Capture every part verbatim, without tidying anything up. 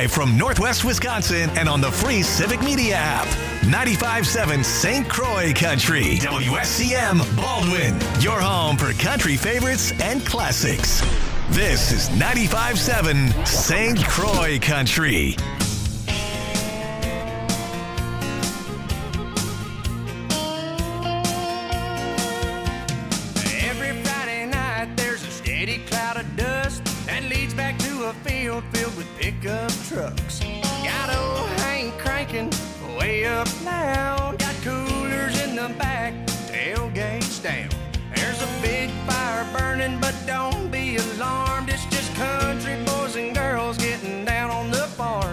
Live from Northwest Wisconsin and on the free Civic Media app. ninety-five point seven Saint Croix Country. W S C M Baldwin. Your home for country favorites and classics. This is ninety-five point seven Saint Croix Country. Every Friday night there's a steady cloud of dust that leads back to a field filled with pickup trucks. Got old Hank cranking way up loud. Got coolers in the back, tailgates down. There's a big fire burning, but don't be alarmed. It's just country boys and girls getting down on the farm.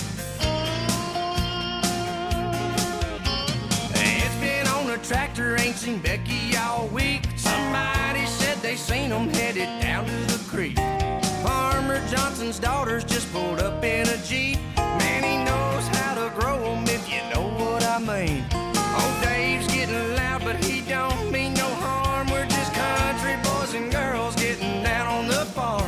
It's been on a tractor, ain't seen Becky all week. Somebody said they seen them headed down to the creek. Farmer Johnson's daughters just pulled up in a Jeep. Man, he knows how to grow them, if you know what I mean. Old Dave's getting loud, but he don't mean no harm. We're just country boys and girls getting down on the farm.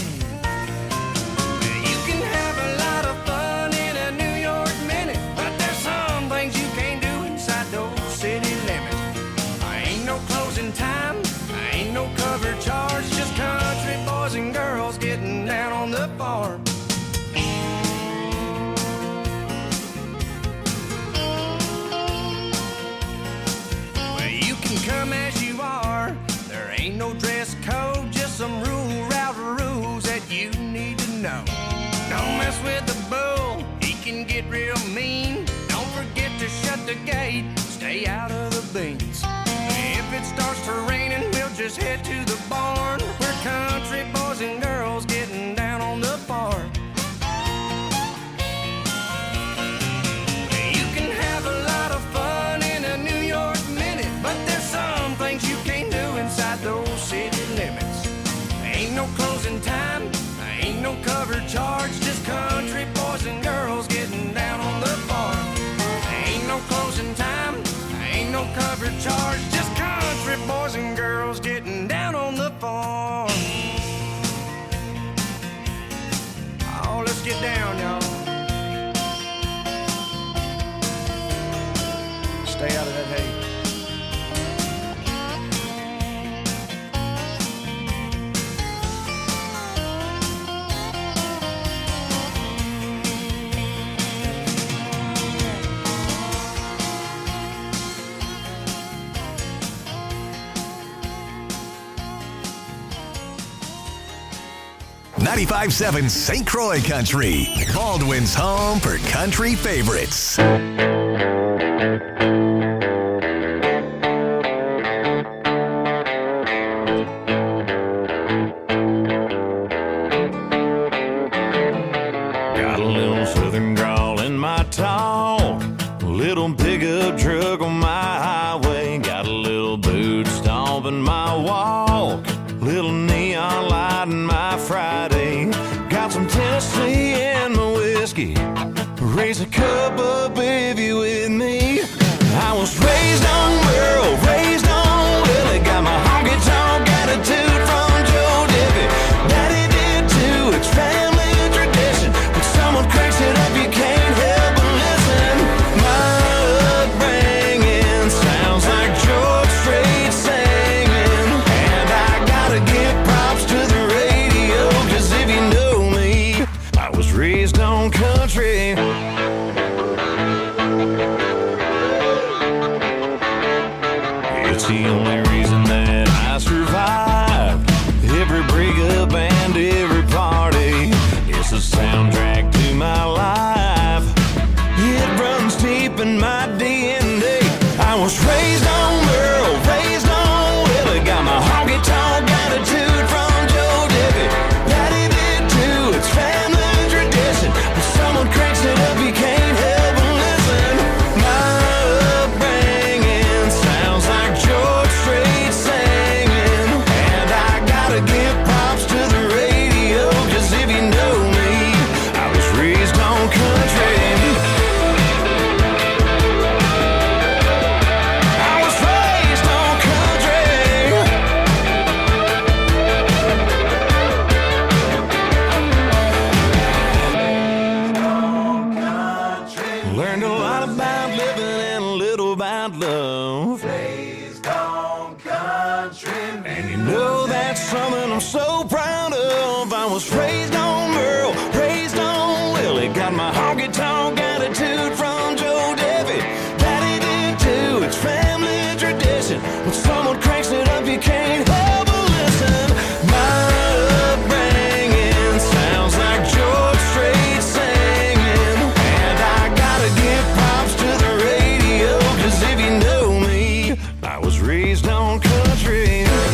You can have a lot of fun in a New York minute, but there's some things you can't do inside those city limits. I ain't no closing time, I ain't no cover charge, just country boys and girls getting down on the farm. Well, you can come as you are, there ain't no dress code, just some rule route rules that you need to know. Don't mess with the bull, he can get real mean. Don't forget to shut the gate, stay out of the beans. If it starts to raining, we'll just head to the barn. We're country boys and girls getting down on the farm. You can have a lot of fun in a New York minute, but there's some things you can't do inside those city limits. Ain't no closing time, ain't no cover charge, just country boys and girls getting down on the farm. Ain't no closing time, ain't no cover charge, just country boys and girls getting down on the farm. Oh, let's get down, y'all. Stay out of that hay. ninety-five point seven Saint Croix Country. Baldwin's home for country favorites. Got a little southern drawl in my talk, a little pickup truck on my highway, got a little boot stomping my walk, little neon light in my Friday, got some Tennessee in my whiskey, raise a cup up if you with me. I was raised on Merle, raised on Willie, got my honky-tonk attitude from Joe Diffie. Daddy did too, it's family tradition. When someone cranks it up, you can't help but listen. My upbringing sounds like George Strait singing, and I gotta give props to the radio, 'cause if you know me, I was raised on country. It's the only reason that I survive. Learned a lot about living and a little about love. Raised on country music. And you know that's something I'm so proud of. I was raised on Merle, raised on Willie. Got my honky-tonk attitude from Joe Debbie. Daddy did too, it's family tradition. When someone cranks it up, you can't help but listen. My upbringing sounds like George Strait singing. And I gotta give props to the radio, cause if you know me, I was raised on country.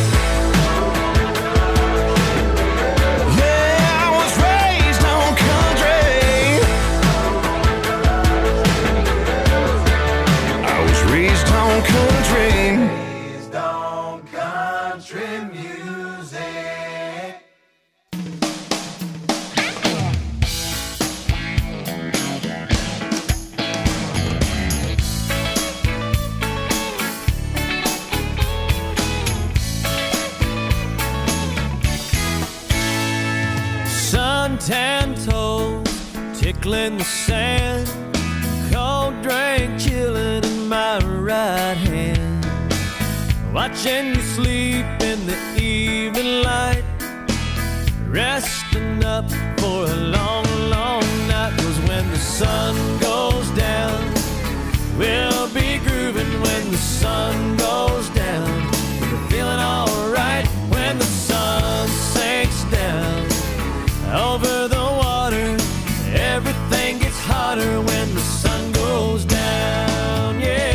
Tan toes tickling the sand, cold drink chilling in my right hand, watching you sleep in the evening light, resting up for a long, long night. Was when the sun goes down, we'll be grooving when the sun goes down. We're feeling alright when the sun sinks down. Over the water, everything gets hotter when the sun goes down, yeah.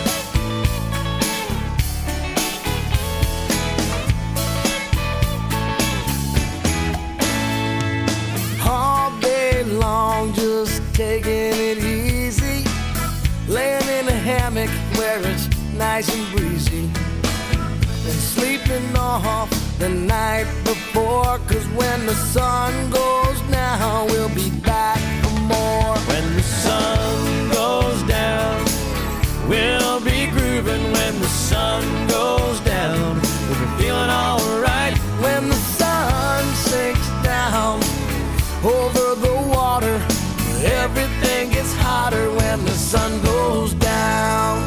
All day long, just taking it easy, laying in a hammock where it's nice and breezy, and sleeping off the night before, cause when the sun goes down, we'll be back for more. When the sun goes down, we'll be grooving when the sun goes down. We'll be feeling alright when the sun sinks down over the water. Everything gets hotter when the sun goes down.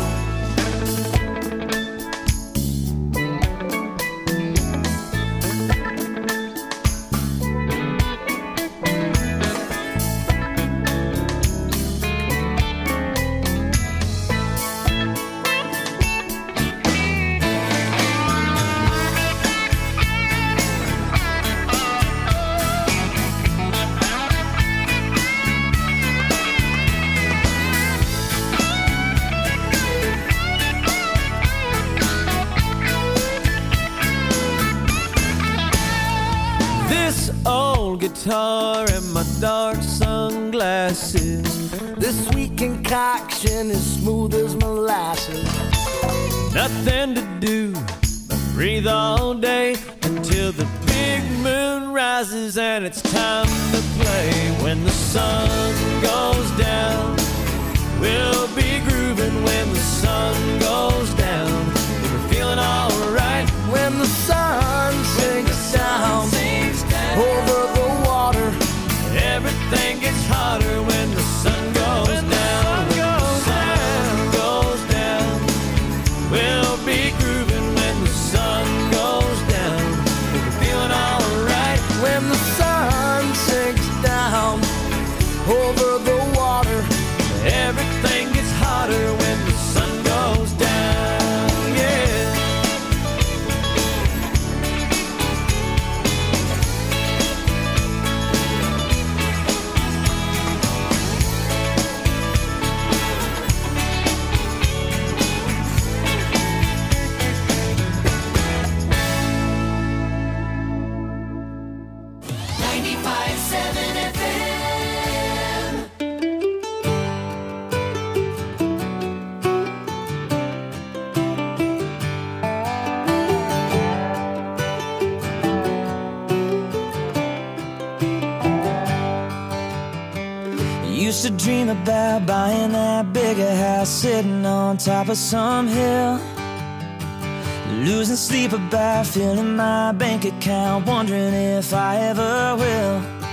Guitar and my dark sunglasses. This sweet concoction is smooth as molasses. Nothing to do but breathe all day until the big moon rises and it's time to play. When the sun goes down, we'll be grooving when the sun goes down. We're feeling alright when the sun sinks down over the water. Everything gets hotter when the sun goes when down. The sun goes down. When the sun goes down, we'll be grooving when the sun goes down. We're feeling alright when the sun sinks down over the water. Everything gets hotter when the sun goes down, yeah. ninety-five seven F M. Used to dream about buying that bigger house, sitting on top of some hill, losing sleep about filling my bank account, wondering if I ever will.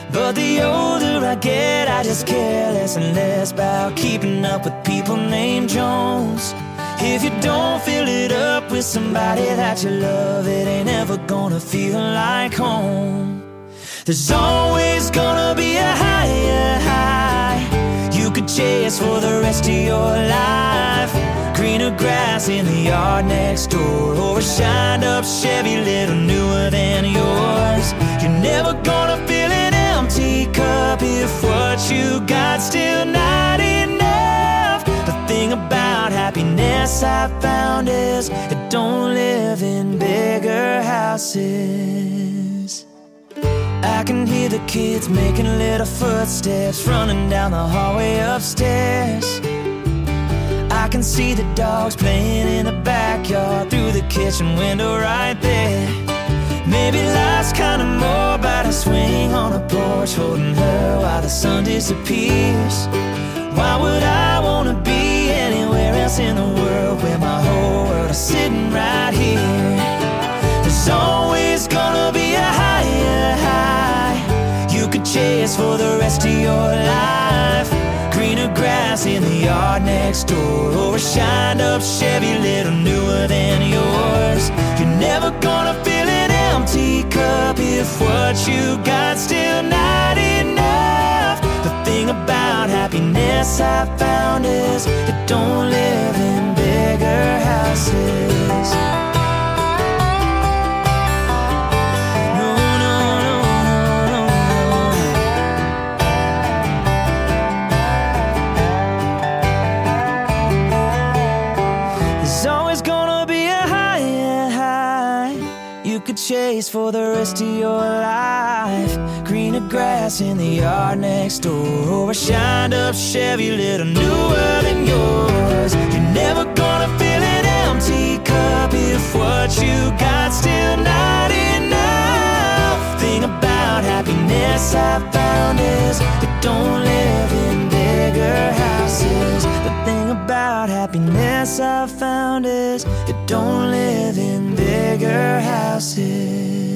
But the older I get, I just care less and less about keeping up with people named Jones. If you don't fill it up with somebody that you love, it ain't ever gonna feel like home. There's always gonna be a higher high you could chase for the rest of your life. Greener grass in the yard next door, or a shined up Chevy little newer than yours. You're never gonna fill an empty cup if what you got still not enough. The thing about happiness I found is it don't live in bigger houses. I can hear the kids making little footsteps running down the hallway upstairs. I can see the dogs playing in the backyard through the kitchen window right there. Maybe life's kinda more about a swing on a porch, holding her while the sun disappears. Why would I wanna be anywhere else in the world where my whole world is sitting right here? There's always gonna be a higher high you could chase for the rest of your life. Greener grass in the yard next door, or a shined up Chevy little newer than yours. You're never gonna fill an empty cup if what you got still not enough. The thing about happiness I found is it don't live in bigger houses. Chase for the rest of your life. Greener grass in the yard next door, or a shined up Chevy little newer than yours. You're never gonna fill an empty cup if what you got still not enough. Thing about happiness I found is it don't live in bigger houses. The thing about happiness I found is it don't live in bigger houses.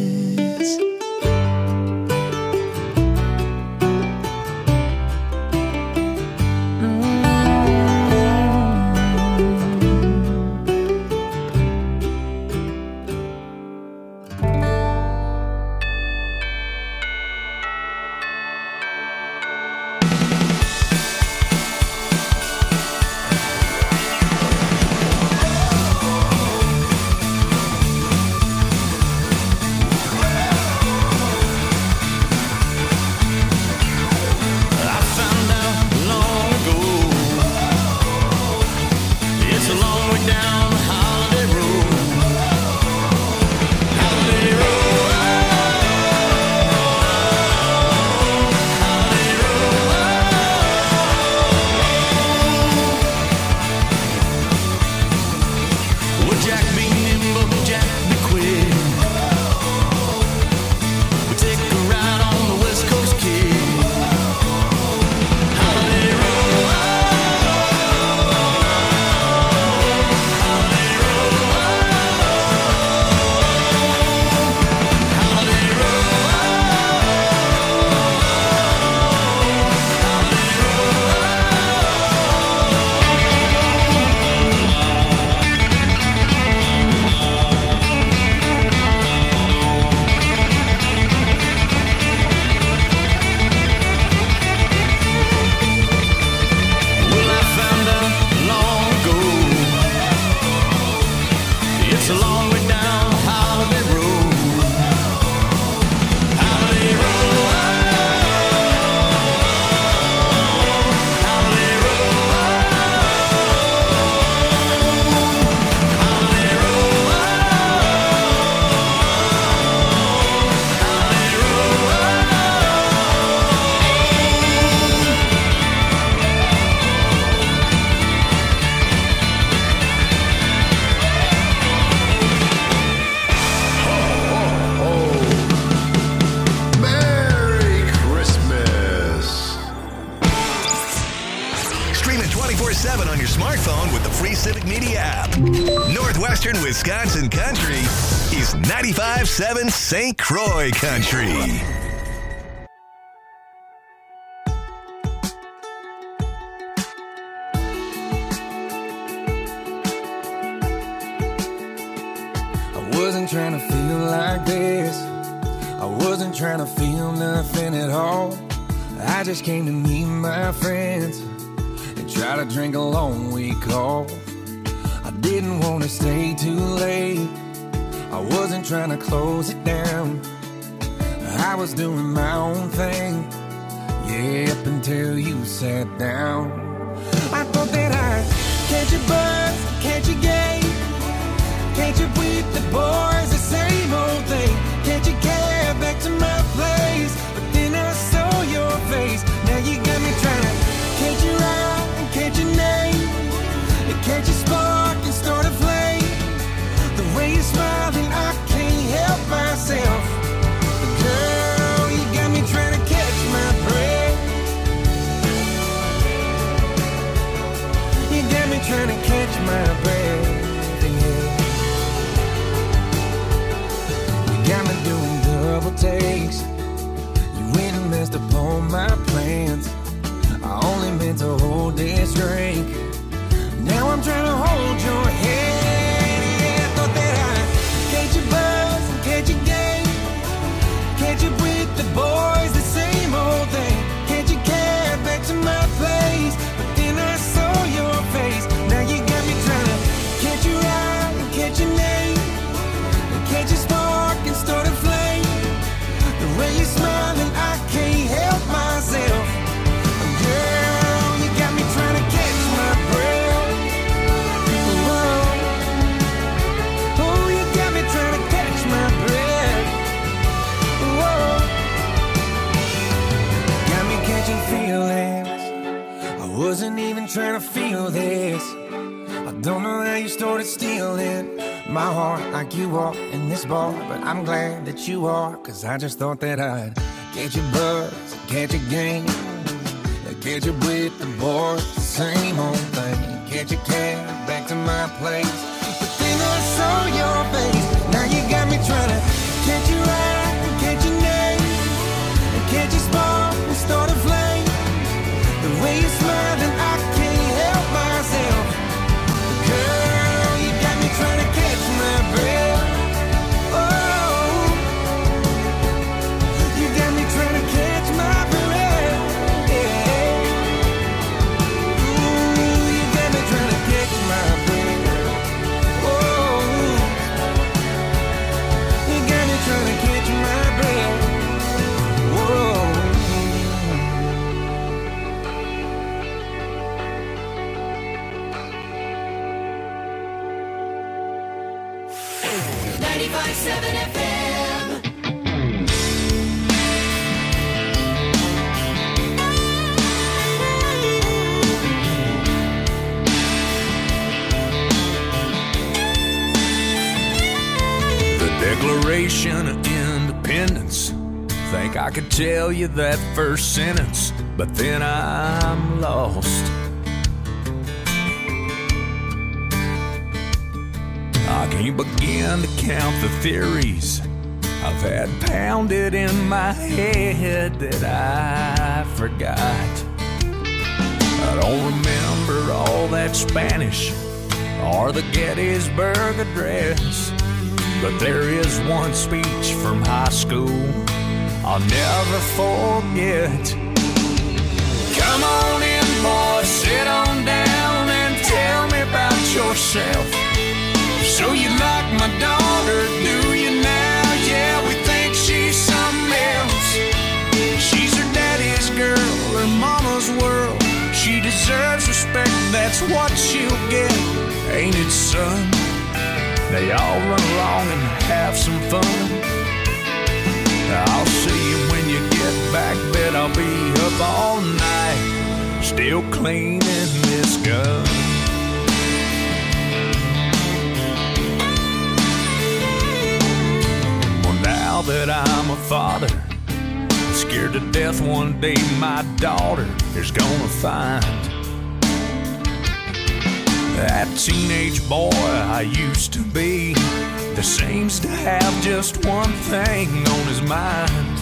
seven on your smartphone with the free Civic Media app. Northwestern Wisconsin Country is ninety-five point seven Saint Croix Country. wasn't trying to feel like this. I wasn't trying to feel nothing at all. I just came to meet my friends and try to drink a long week off. I didn't want to stay too late. I wasn't trying to close it down. I was doing my own thing, yeah, up until you sat down. I thought that I'd catch a buzz, catch a game, catch up with the boys, the same old thing. Catch a cab back to my place, but then I saw your face. Now you got me trying to catch your eye and catch your name, and catch a spark and start a flame. The way you're smiling, I can't help myself. But girl, you got me trying to catch my breath. You got me trying to catch my breath. Got me doing double takes. You went and messed up all my plans. I only meant to hold this drink. Now I'm trying to hold your hand. Yeah, I thought that I'd catch a buzz and catch a game, catch up with the boys, the same old thing. Catch a cab back to my place, but then I saw your face. Now you got me trying to catch your eye and catch your name, and catch a spark and start a flame. The way you're smiling, I can't help myself. Girl, you got me trying to catch my breath. Whoa. Oh, you got me trying to catch my breath. Whoa. Got me catching feelings. I wasn't even trying to feel this. I don't know how you started stealing my heart like you are in this bar, but I'm glad that you are, cause I just thought that I'd catch a buzz, catch a game, catch up with the boys, the same old thing. Catch a cab back to my place, but then I saw your face. Now you got me trying to catch your eye and catch your name, and catch a spark and start a flame. The way you're smiling, I can't help myself. Girl, you got me trying to catch my breath. Oh, you got me trying to catch my breath. Yeah. Ooh, you got me trying to catch my breath. Oh, you got me trying to catch my breath. Whoa. ninety-five seven F M. The Declaration of Independence. Think I could tell you that first sentence, but then I'm lost. I can't begin to count the theories I've had pounded in my head that I forgot. I don't remember all that Spanish or the Gettysburg Address, but there is one speech from high school I'll never forget. Come on in, boys, sit on down and tell me about yourself. So you like my daughter, do you now? Yeah, we think she's something else. She's her daddy's girl, her mama's world. She deserves respect, that's what she'll get. Ain't it, son? They all run along and have some fun. I'll see you when you get back, bet I'll be up all night, still cleaning this gun. Now that I'm a father, scared to death one day my daughter is gonna find that teenage boy I used to be that seems to have just one thing on his mind.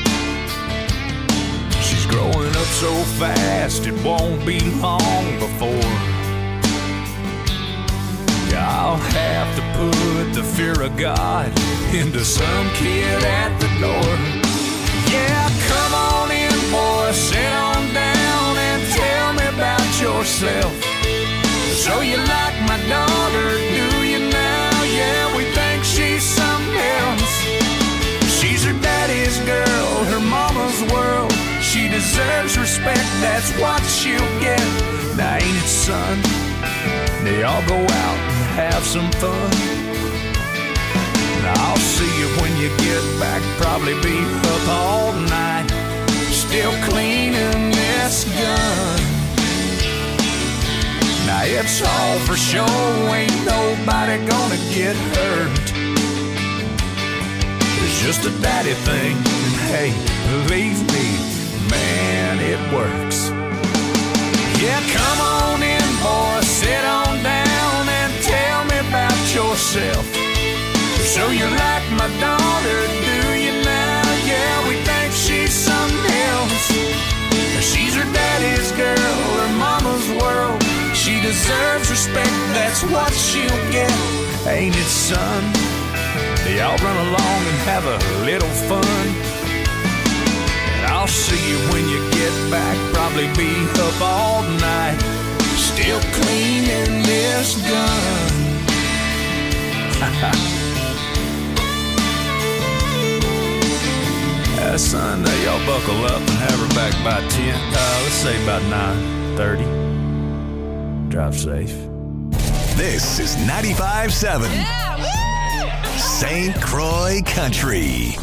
She's growing up so fast it won't be long before I'll have to put the fear of God into some kid at the door. Yeah, come on in, boy, sit on down and tell me about yourself. So you like my daughter, do you now? Yeah, we think she's something else. She's her daddy's girl, her mama's world. She deserves respect, that's what she'll get. Now ain't it, son? They all go out and have some fun. Now I'll see you when you get back, probably be up all night, still cleaning this gun. Now it's all for show, ain't nobody gonna get hurt. It's just a daddy thing, and hey, believe me, man, it works. Yeah, come on in, boy, sit on down and tell me about yourself. So you like my daughter, do you now? Yeah, we think she's something else. She's her daddy's girl, her mama's world. She deserves respect, that's what she'll get. Ain't it, son? Y'all run along and have a little fun. And I'll see you when you get back, probably be up all night, still cleaning this gun. uh, son, uh, y'all buckle up and have her back by ten. Uh, let's say about nine thirty. Drive safe. This is ninety-five point seven yeah, Saint Croix Country.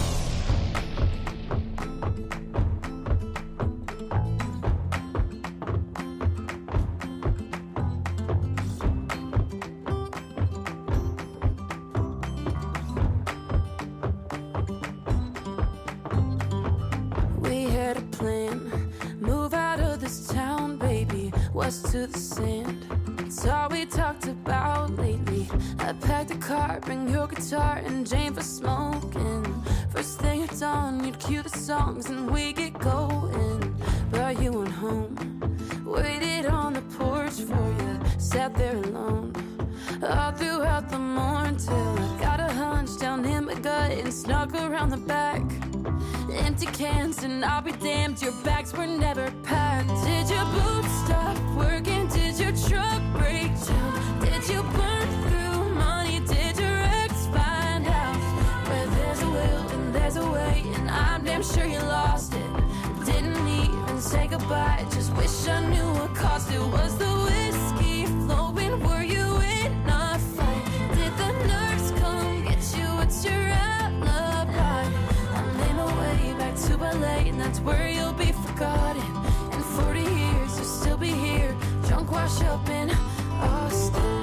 We had a plan, move out of this town, baby, west to the sand. It's all we talked about lately. I packed a car, bring your guitar and Jane for smoking. First thing at dawn, you'd cue the songs and we get going. But you went home, waited on the porch for you, sat there alone all throughout the morning till I got a hunch down in my gut and snuck around the back. Empty cans and I'll be damned, your bags were never packed. Did your boots stop working? Did your truck break down? Did you burn through money? Did your ex find out? Where there's a will and there's a way, and I'm damn sure you lost it. Didn't even say goodbye, just wish I knew what caused it. Was the whiskey flowing? Were you in a fight? Did the nurse come get you? What's your alibi? I'm in a way back to L A, and that's where you'll be forgotten. In forty years you'll still be here, drunk, wash up in Austin.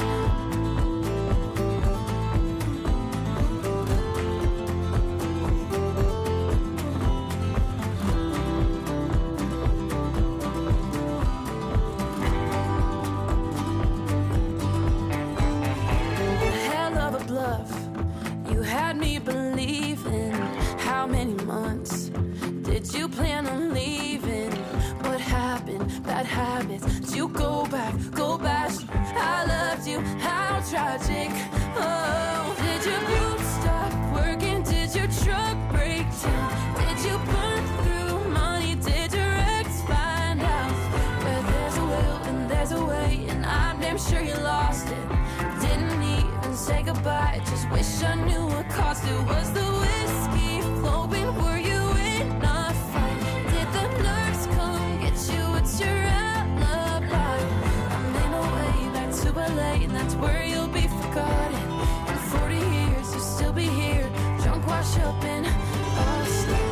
Hell of a bluff, you had me believing. How many months did you plan on leaving? What happened? Bad habits. Did you go back? Go back. I loved you. How tragic. Oh, did your boots stop working? Did your truck break down? Did you burn through money? Did your ex find out? Where there's a will and there's a way, and I'm damn sure you lost it. Didn't even say goodbye, just wish I knew what caused it. Was the whiskey flowing? Were you in a fight? Did the nurse come get you? What's your alibi? I'm in a way back to L A, and that's where you'll be forgotten. In forty years you'll still be here, drunk, wash up in Austin.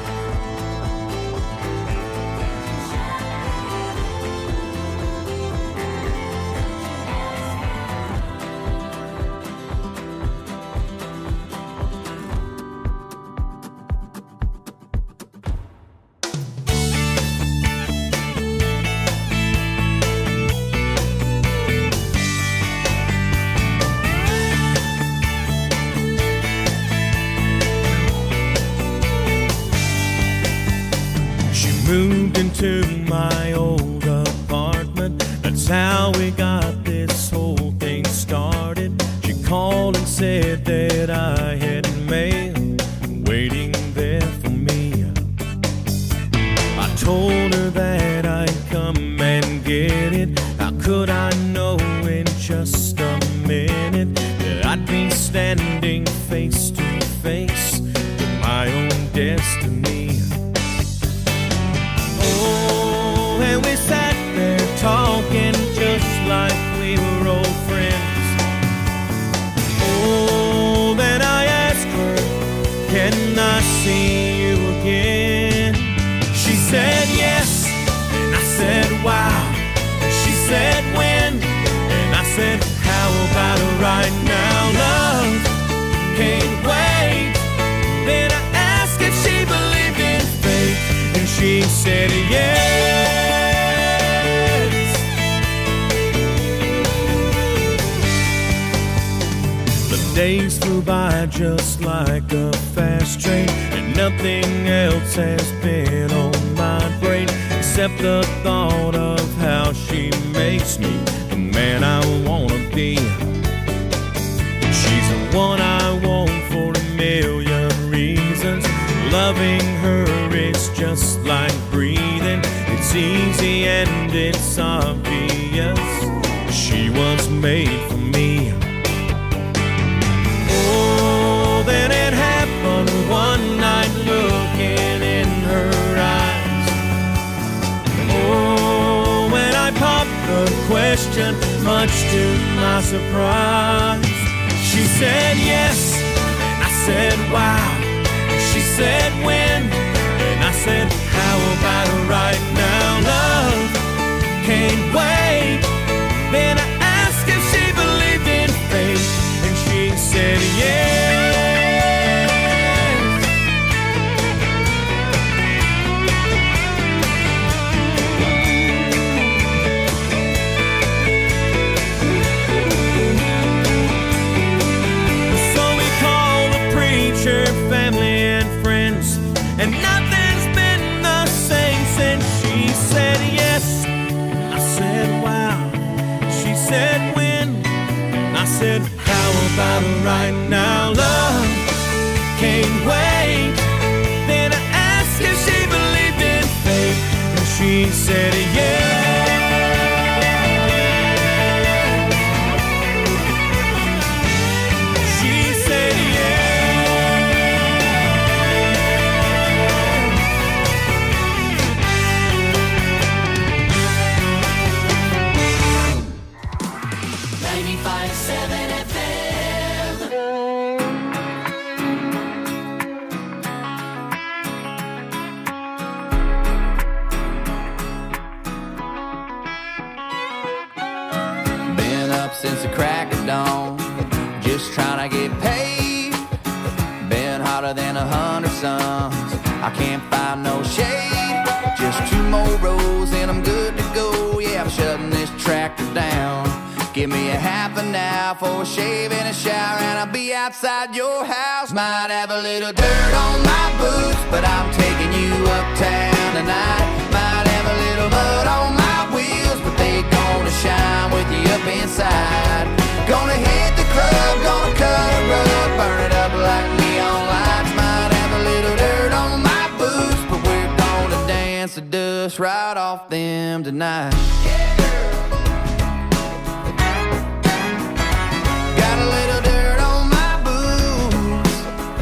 Moved into my old apartment. That's how we got this whole thing started. She called and said that said, how about it right now? Love can't wait. Then I asked if she believed in fate, and she said yes. The days flew by just like a fast train, and nothing else has been on my brain except the thought of how she makes me the man I wanna be. She's the one I want for a million reasons. Loving her is just like breathing. It's easy and it's obvious. She was made for me. Oh, then it happened one night, looking in her eyes. Oh, when I popped the question, much to my surprise, she said yes, and I said wow. She said when, and I said how about it right now? Love can't wait. Then I asked if she believed in fate, and she said yes. So we called the preacher, family and friends, and nothing's been the same since. She said yes, I said wow. She said when, I said how about it right now? Love can't wait. Then I asked if she believed in fate, and she said yes. She said ninety-five seven F M. Been up since the crack of dawn, just trying to get paid. Been hotter than a hundred suns, I can't find no shade. Just two more rows and I'm good to go. Yeah, I'm shutting this tractor down. Give me a half an hour for a shave and a shower, and I'll be outside your house. Might have a little dirt on my boots, but I'm taking you uptown tonight. Might have a little mud on my wheels, but they gonna shine with you up inside. Gonna hit the club, gonna cut a rug, burn it up like neon lights. Might have a little dirt on my boots, but we're gonna dance the dust right off them tonight. Got a little dirt on my boots.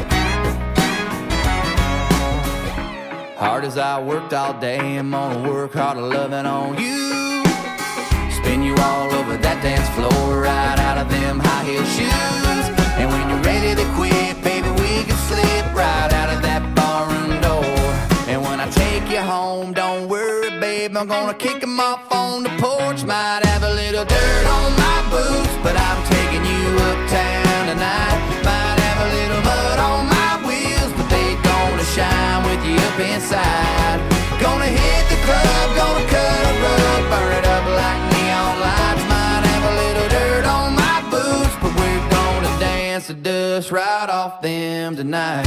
Hard as I worked all day, I'm gonna work harder loving on you. Spin you all over that dance floor, right out of them high heel shoes. And when you're ready to quit, baby, we can slip right out of that barroom door. And when I take you home, don't worry, babe, I'm gonna kick them off on the porch. Might have a little dirt on my boots, but I'm taking you uptown tonight. Might have a little mud on my wheels, but they gonna shine with you up inside. Gonna hit the club, gonna cut a rug, burn it up like neon lights. Might have a little dirt on my boots, but we're gonna dance the dust right off them tonight.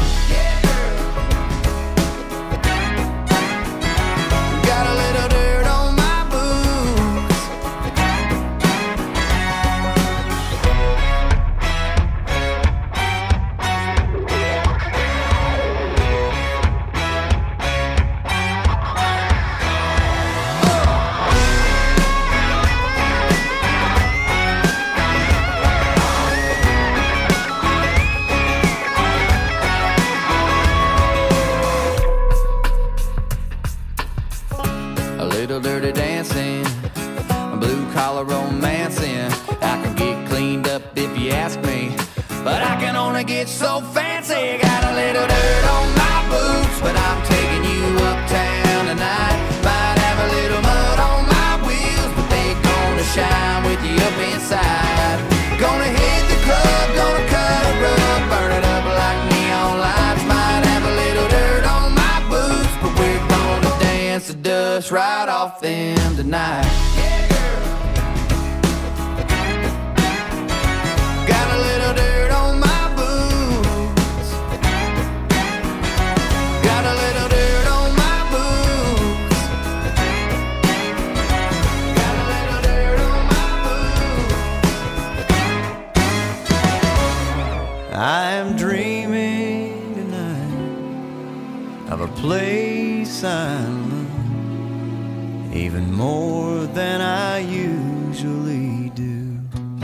Got a little dirt on my boots. Little dirty dancing, blue collar romancing. I can get cleaned up if you ask me, but I can only get so fancy. Got a little dirt on my boots, but I'm taking you uptown tonight. Might have a little mud on my wheels, but they gonna shine with you up inside. right off them tonight. Yeah, girl. Got a little dirt on my boots. Got a little dirt on my boots. Got a little dirt on my boots. I'm dreaming tonight of a place I love even more than I usually do.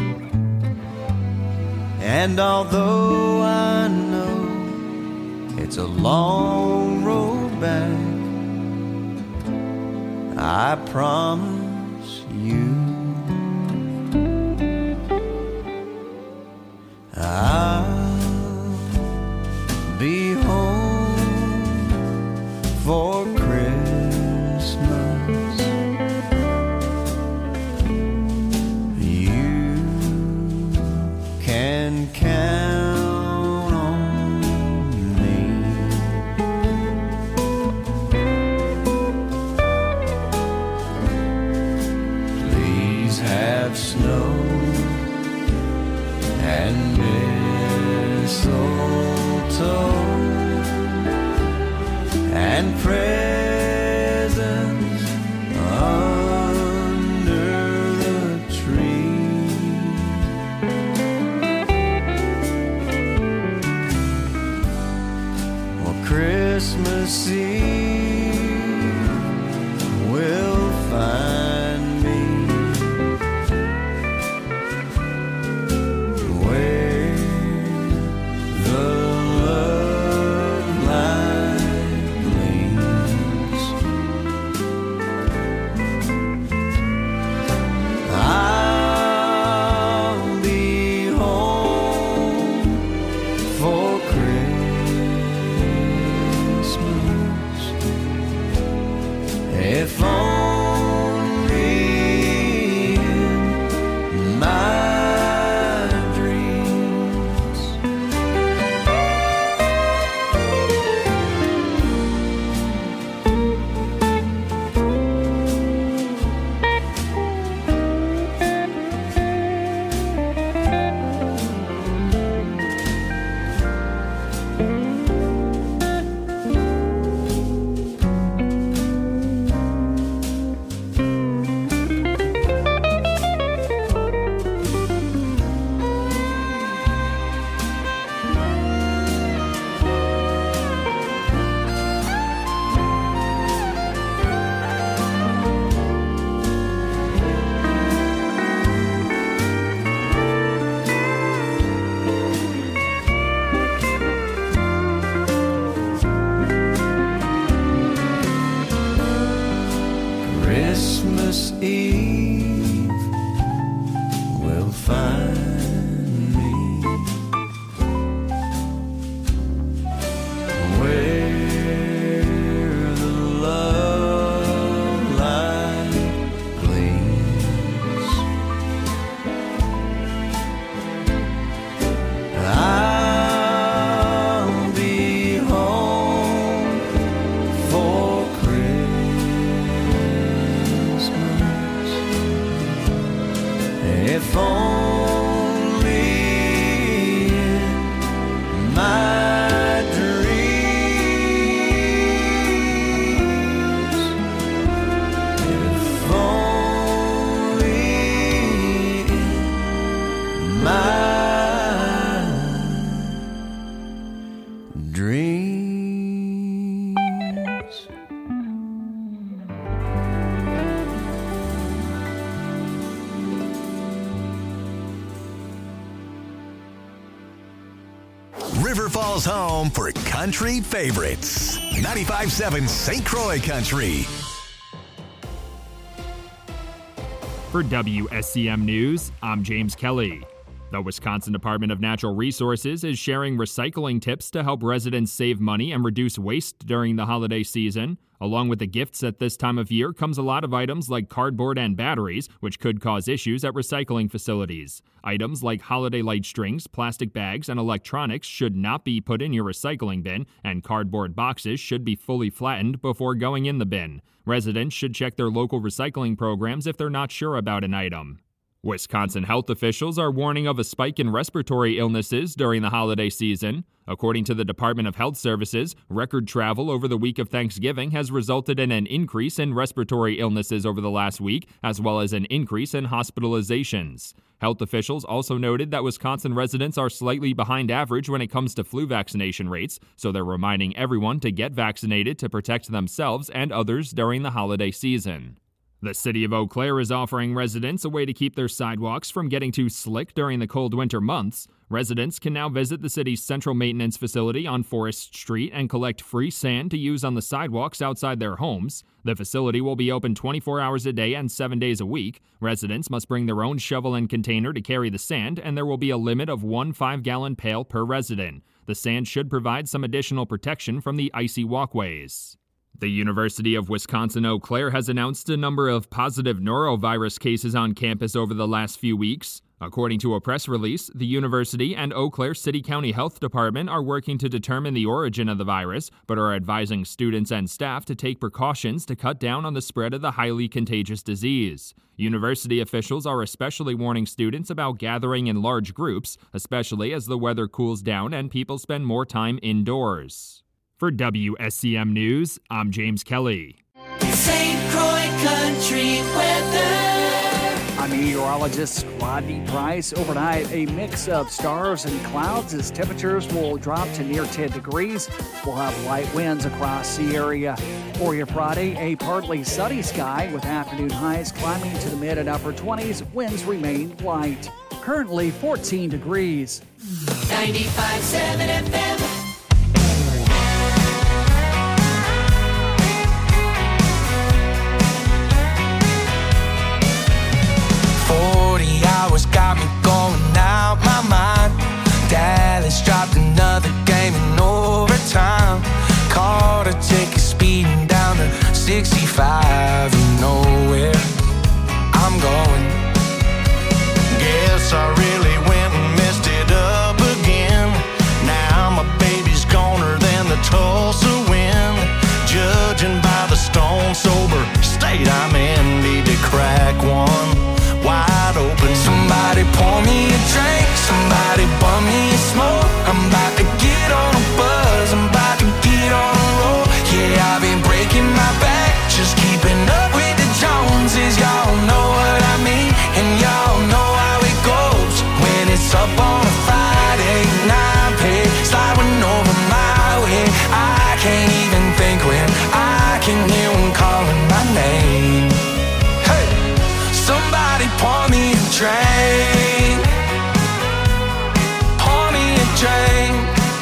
And although I know it's a long road back, I promise you I'll be home for Christmas. You can count on me. Please have snow and mistletoe and presents under the tree. Well, Christmas Eve will find me where the love light gleams. I'll be home for Christmas, if only in my dreams. Christmas Eve will find me where the love light gleams. I'll be home for Christmas, if only in my dreams. If only in my dreams. River Falls home for country favorites. ninety-five point seven Saint Croix Country. For W S C M News, I'm James Kelly. The Wisconsin Department of Natural Resources is sharing recycling tips to help residents save money and reduce waste during the holiday season. Along with the gifts at this time of year comes a lot of items like cardboard and batteries, which could cause issues at recycling facilities. Items like holiday light strings, plastic bags, and electronics should not be put in your recycling bin, and cardboard boxes should be fully flattened before going in the bin. Residents should check their local recycling programs if they're not sure about an item. Wisconsin health officials are warning of a spike in respiratory illnesses during the holiday season. According to the Department of Health Services, record travel over the week of Thanksgiving has resulted in an increase in respiratory illnesses over the last week, as well as an increase in hospitalizations. Health officials also noted that Wisconsin residents are slightly behind average when it comes to flu vaccination rates, so they're reminding everyone to get vaccinated to protect themselves and others during the holiday season. The city of Eau Claire is offering residents a way to keep their sidewalks from getting too slick during the cold winter months. Residents can now visit the city's central maintenance facility on Forest Street and collect free sand to use on the sidewalks outside their homes. The facility will be open twenty-four hours a day and seven days a week. Residents must bring their own shovel and container to carry the sand, and there will be a limit of one five-gallon pail per resident. The sand should provide some additional protection from the icy walkways. The University of Wisconsin-Eau Claire has announced a number of positive norovirus cases on campus over the last few weeks. According to a press release, the university and Eau Claire City County Health Department are working to determine the origin of the virus, but are advising students and staff to take precautions to cut down on the spread of the highly contagious disease. University officials are especially warning students about gathering in large groups, especially as the weather cools down and people spend more time indoors. For W S C M News, I'm James Kelly. Saint Croix Country weather. I'm meteorologist Rodney Price. Overnight, a mix of stars and clouds as temperatures will drop to near ten degrees. We'll have light winds across the area. For your Friday, a partly sunny sky with afternoon highs climbing to the mid and upper twenties. Winds remain light. Currently fourteen degrees. ninety-five point seven F M. forty hours got me going out my mind. Dallas dropped another game in overtime. Caught a ticket speeding down to sixty-five. You know where I'm going. Guess I really went and messed it up again. Now my baby's goner than the Tulsa wind. Judging by the stone sober state I'm in, need to crack one wide open. Somebody pour me a drink, somebody bum me a smoke. I'm about to get on a buzz, I'm about to get on a roll. Yeah, I've been breaking my back, just keeping up with the Joneses. Y'all know what I mean, and y'all know how it goes. When it's up on a Friday, nine pay, sliding over my way. I can't even think when I can hear them calling my name. Somebody pour me a drink. Pour me a drink.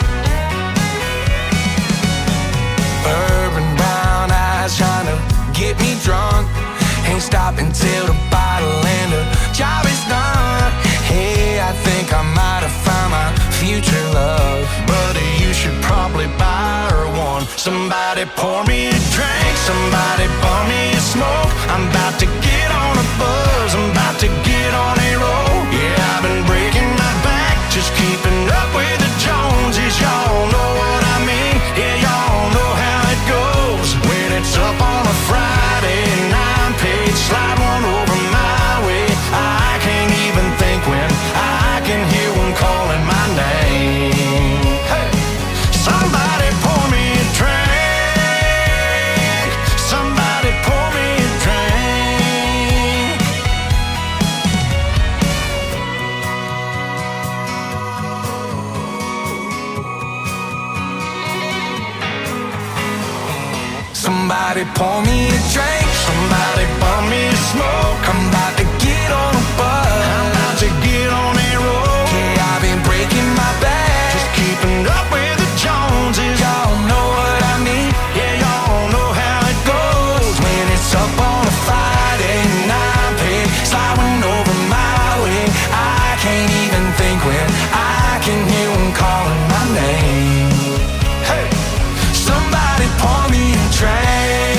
Urban brown eyes trying to get me drunk. Ain't stopping till the bottle and the job is done. Hey, I think I might have found my future love. Buddy, you should probably buy her one. Somebody pour me a drink. Somebody pour me a smoke. I'm about to get on a buzz, I'm about to get on a roll. Yeah, I've been breaking my back, just keeping up with the Joneses. Y'all know what I mean, yeah, y'all know how it goes. When it's up on a Friday, nine page, slide one over my way. I can't even think when I can hear one calling my name. Hey, somebody pour me a drink. Somebody pour me a drink. Somebody pour me a drink. Somebody pour me a smoke. I'm about to get on a buzz. I'm about to get on a roll. Yeah, I've been breaking my back, just keeping up with the Joneses. Y'all know what I mean. Yeah, y'all know how it goes. When it's up on a Friday, nine pay, sliding over my way. I can't even think when I can hear them calling my name. Hey, somebody pour me a drink.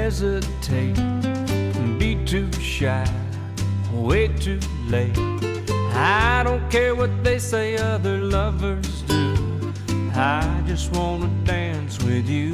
hesitate, be too shy, wait too late. I don't care what they say other lovers do, I just wanna dance with you.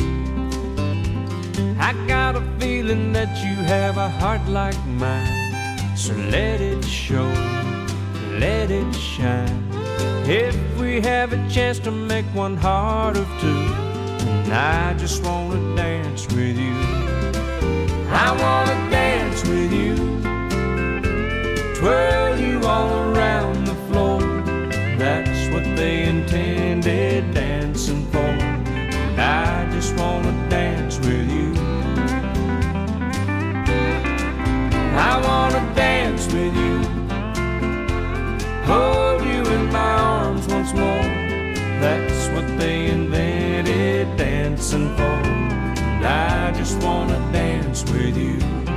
I got a feeling that you have a heart like mine, so let it show, let it shine. If we have a chance to make one heart of two, and I just wanna dance with you. I wanna dance with you, twirl you all around the floor. That's what they intended dancing for, and I just wanna dance with you. I wanna dance with you, hold you in my arms once more. That's what they invented dancing for, and I just wanna dance with you.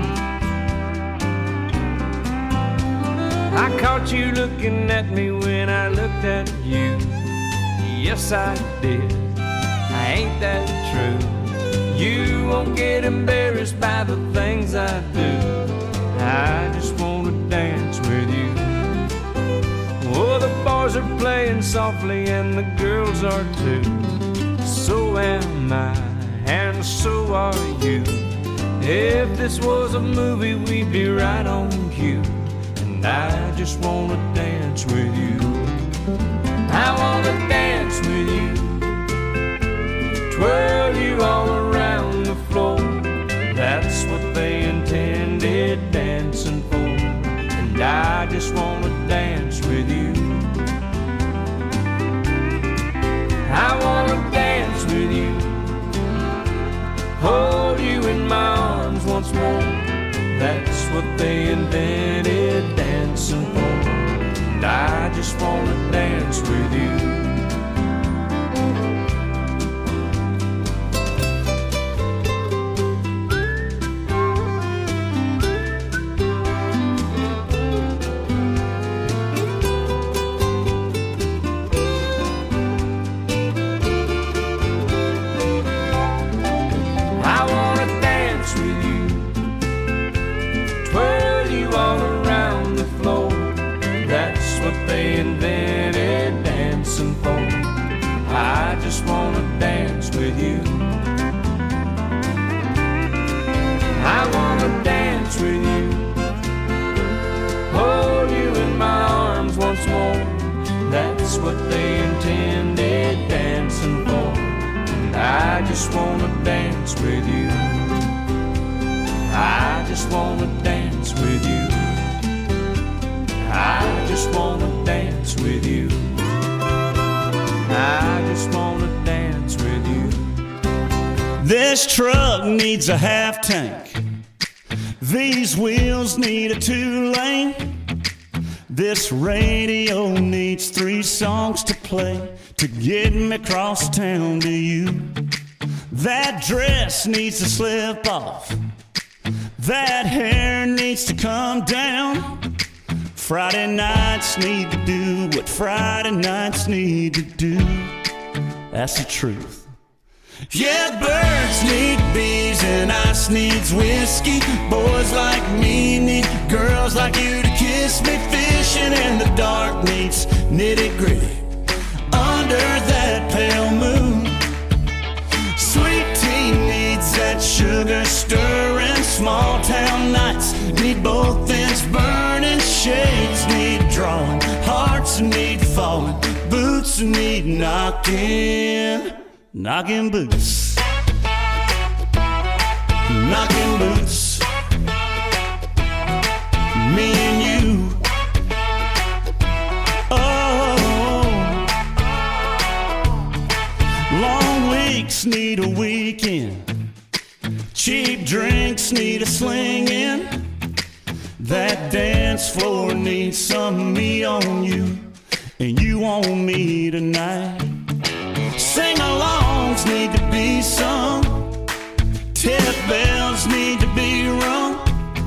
I caught you looking at me when I looked at you. Yes, I did. Ain't that true? You won't get embarrassed by the things I do. I just wanna dance with you. Oh, the boys are playing softly and the girls are too. So am I, and so are you. If this was a movie, we'd be right on cue. And I just wanna dance with you. I wanna dance with you, twirl you all around the floor. That's what they intended dancing for, and I just wanna dance with you. I wanna dance with you, hold you in my arms once more. That's what they invented dancing for, and I just wanna dance with you. What they intended dancing for, and I just wanna dance with you. I just wanna dance with you. I just wanna dance with you. I just wanna dance with you. This truck needs a half tank, these wheels need a two-lane. This radio needs three songs to play to get me across town to you. That dress needs to slip off, that hair needs to come down. Friday nights need to do what Friday nights need to do. That's the truth. Yeah, birds need bees and ice needs whiskey. Boys like me need girls like you to kiss me. Fishing in the dark needs nitty-gritty under that pale moon. Sweet tea needs that sugar stirring. Small town nights need both ends burning. Shades need drawing, hearts need falling, boots need knocking. Knocking boots, knocking boots, me and you. Oh, long weeks need a weekend, cheap drinks need a swinging. That dance floor needs some me on you, and you on me tonight. Sing-alongs need to be sung, tip bells need to be rung.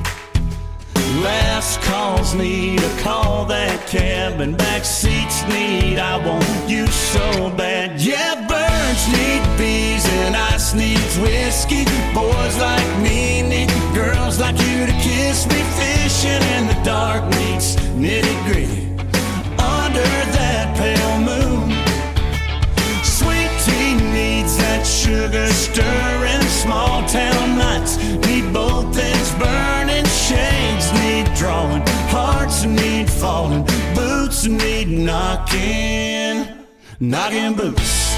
Last calls need a call, that cab and back seats need I want you so bad. Yeah, birds Birds need bees and ice needs whiskey. Boys like me need girls like you to kiss me. Fishing in the dark needs nitty gritty under that pale moon. Sweet tea needs that sugar stirring. Small town nights need both ends burning. Shades need drawing, hearts need falling, boots need knocking, knocking boots,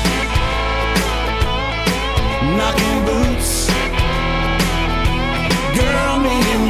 knocking boots. Girl, me and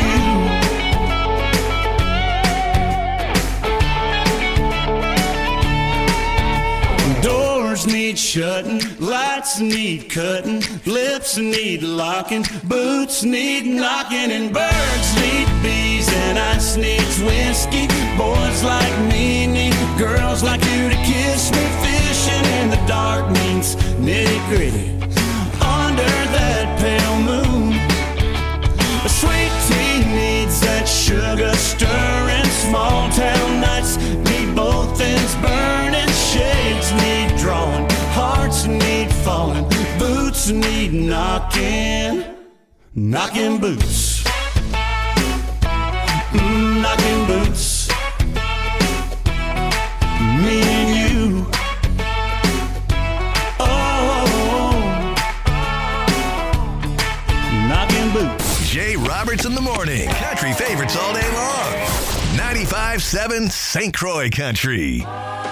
you. Doors need shutting, lights need cutting, lips need locking, boots need knocking, and birds need bees and ice needs whiskey. Boys like me need girls like you to kiss me. Fishing in the dark means nitty gritty under that pale moon. A sweet tea needs that sugar stirring. Small town nights need both ends burning. Shades need drawing, hearts need falling, boots need knocking, knocking boots, mm, knocking boots. Me and you. Oh, knocking boots. Jay Roberts in the morning. Country favorites all day long. ninety-five point seven Saint Croix Country.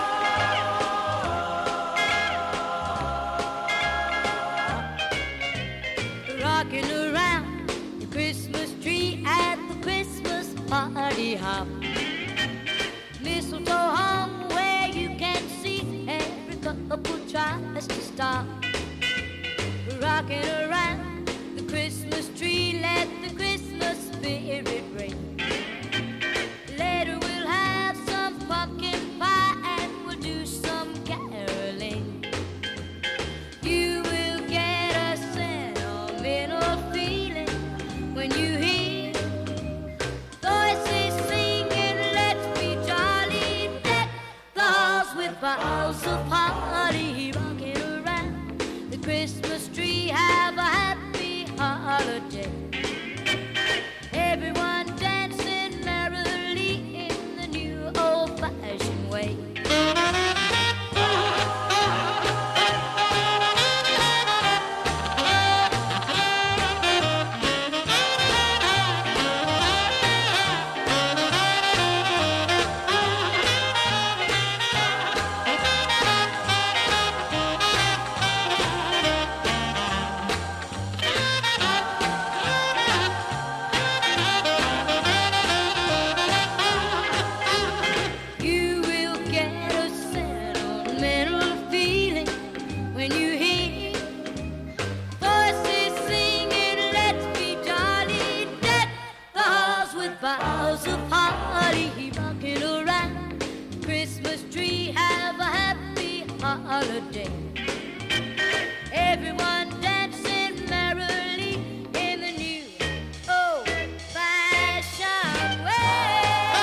Rocking around the Christmas tree at the Christmas party hop. Mistletoe hung where you can see every couple tries to stop. Rocking around the Christmas tree, let the Christmas spirit ring. Later we'll have some pumpkin pie and we'll do some caroling. You will get a sentimental feeling when you hear voices singing, let's be jolly, deck the halls with boughs of holly. Rocking around the Christmas tree, have a happy holiday. Everyone dancing merrily in the new old-fashioned way. You will get a sentimental feeling when you hear voices singing, let's be jolly, deck the halls with boughs of holly. Rocking around the Christmas tree, have a happy holiday. Everyone dancing merrily in the new old-fashioned way.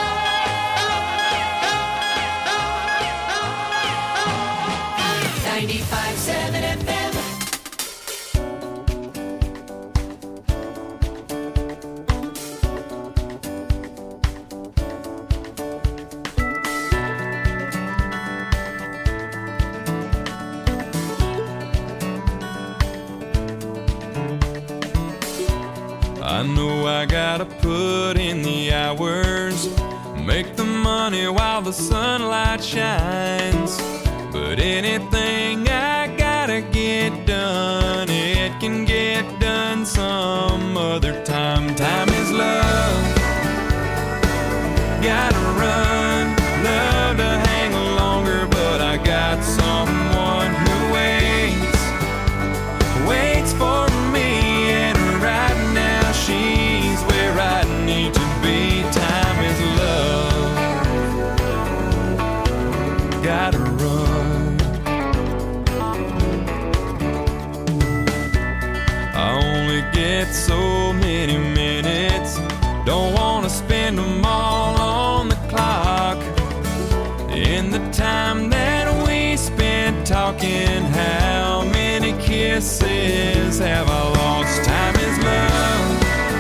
ninety-five point seven F M. I know I gotta put in the hours, make the money while the sunlight shines. But anything I gotta get done, it can get done some other time. Time is love, gotta run, love to hang longer, but I got someone who waits, waits for me. And right now she's where I need to be. Time is love, gotta run. I only get so many minutes, don't wanna spend them all on the clock. In the time that we spent talking, how many kisses. Have I lost? Time is love.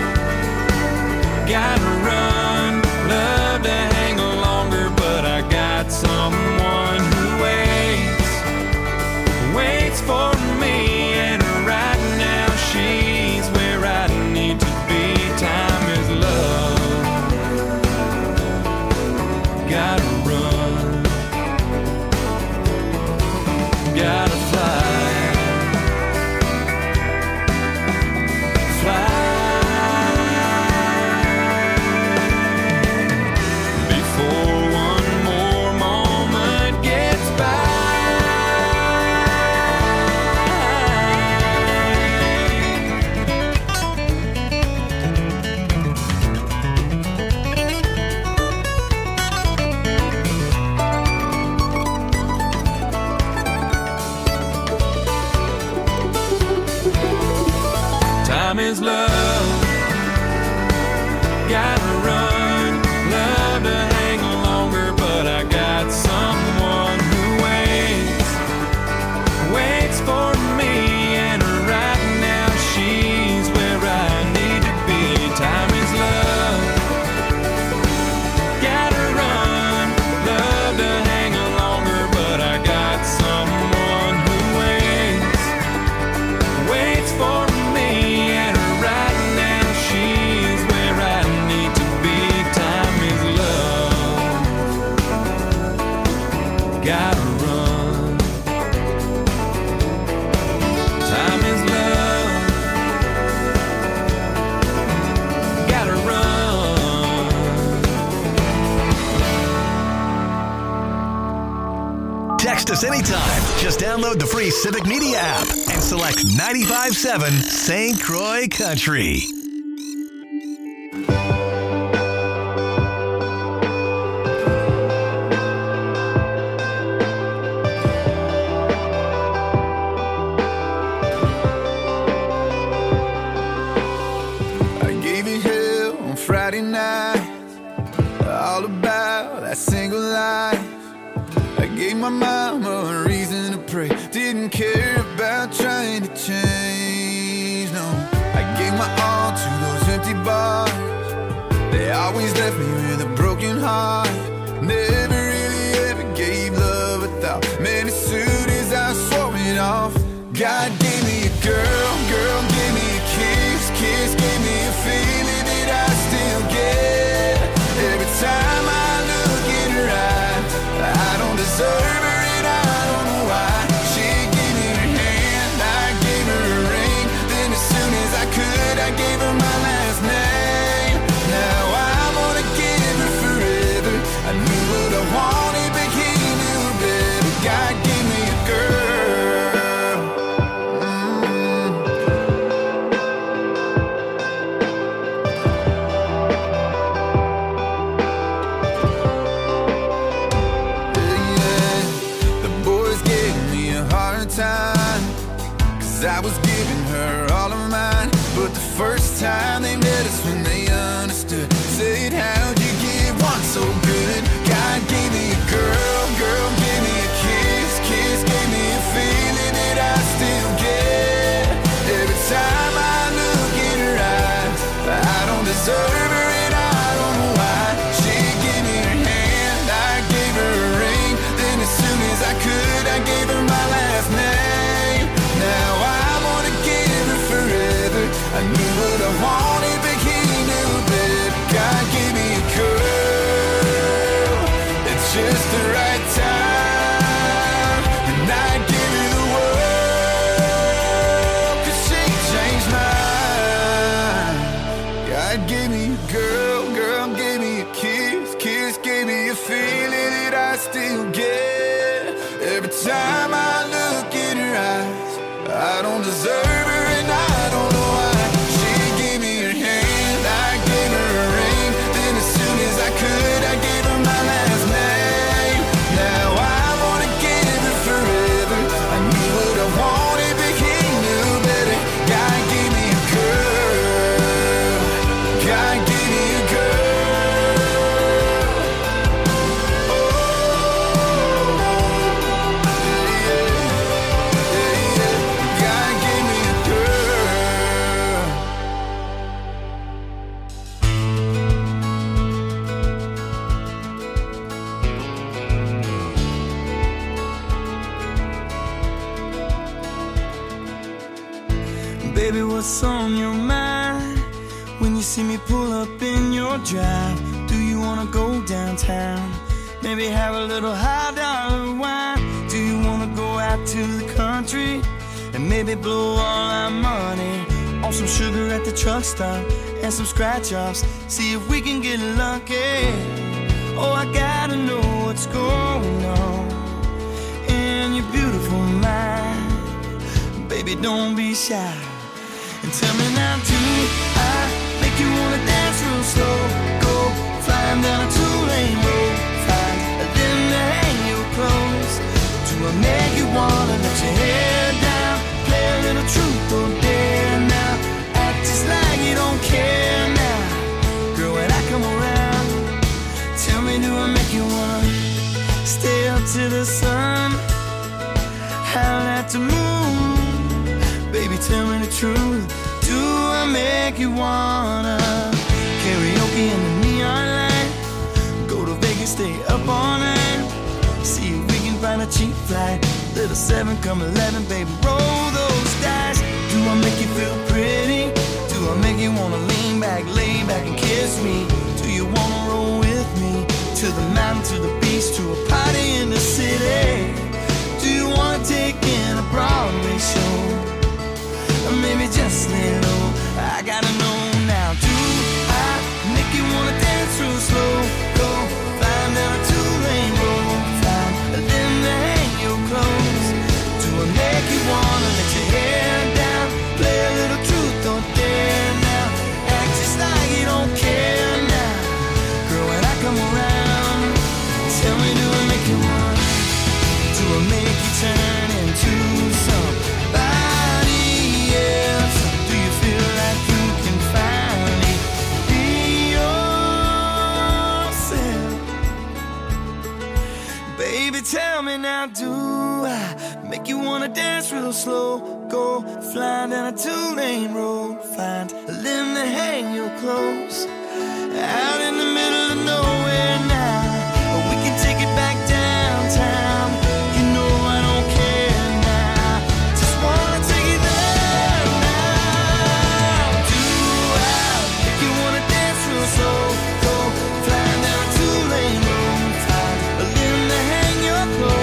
Gotta run. Love to hang longer, but I got someone who waits, waits for me. And right now she's where I need to be. Time is love. Gotta run. Gotta fly. Fly. Time is love. Gotta run. Love to hang longer, but I got someone who waits, waits for me. And right now she's where I need to be. Time is love. Gotta run. Love to hang longer, but I got someone who waits, waits for me. Gotta run. Time is love. Gotta run. Text us anytime. Just download the free Civic Media app and select ninety-five point seven Saint Croix Country. Friday night, all about that single life. I gave my mama a reason to pray. Didn't care about trying to change, no. I gave my all to those empty bars. They always left me with a broken heart. Never really ever gave love a thought. Man, as soon as I swore it off, God gave me a girl, girl gave me a kiss, kiss gave me a feeling that I still get. Every time I look in her eyes, I don't deserve her and I don't know why. She gave me her hand, I gave her a ring. Then as soon as I could, I gave her my last name. Now I wanna give her forever. I knew what I wanted, but he knew better. God gave me a girl. Mm. Yeah, the boys gave me a hard time, 'cause I was giving her all of mine. But the first time they met us when they understood, said, how'd you get one so good? God gave me a girl, girl gave me a kiss, kiss gave me a feeling that I still get. Every time I look in her eyes, I don't deserve her and I don't know why. She gave me her hand, I gave her a ring. Then as soon as I could, I gave her my last name. Now I wanna give her forever. I knew what I wanted, but he knew better. God gave me a girl at just the right time, and I give her the world, 'cause she changed mine. God gave me a girl, girl gave me a kiss, kiss gave me a feeling that I still get. Every time I look in her eyes, I don't deserve her and I don't know why. She gave me her hand, I gave her a ring. Then as soon as I could, I gave her my last name. Now I wanna give her forever. I knew what I wanted, but he knew better. God gave me a girl. God gave me a girl. Oh, what's on your mind when you see me pull up in your drive. Do you wanna go downtown? Maybe have a little high dollar wine. Do you wanna go out to the country and maybe blow all our money on some sugar at the truck stop and some scratch offs? See if we can get lucky. Oh, I gotta know what's going on in your beautiful mind. Baby, don't be shy and tell me now, do I make you wanna dance real slow? Go flying down a two-lane road, find a limb to hang your clothes. Do I make you wanna let your hair down, play a little truth or dare now, act just like you don't care now? Girl, when I come around, tell me, do I make you wanna stay up to the sun, howl at the moon? Baby, tell me the truth, do I make you wanna karaoke in the neon light, go to Vegas, stay up all night, see if we can find a cheap flight, little seven come eleven, baby, roll those dice. Do I make you feel pretty? Do I make you wanna lean back, lay back and kiss me? Do you wanna roll with me to the mountain, to the beach, to a party in the city? Do you wanna take in a Broadway show? Or maybe just lay low, I gotta know now. Do I make you wanna dance real slow? Go flying down a two-lane road, find a limb to hang your clothes. Do I make you wanna let your hair down, play a little truth or dare now, act just like you don't care now? Girl, when I come around, tell me, do I make you want? Do I make you turn into somebody else? Do you feel like you can finally be yourself? Baby, tell me now, do I make you wanna dance real slow? Go flying down a two-lane road, find a limb to hang your clothes, out in the middle of the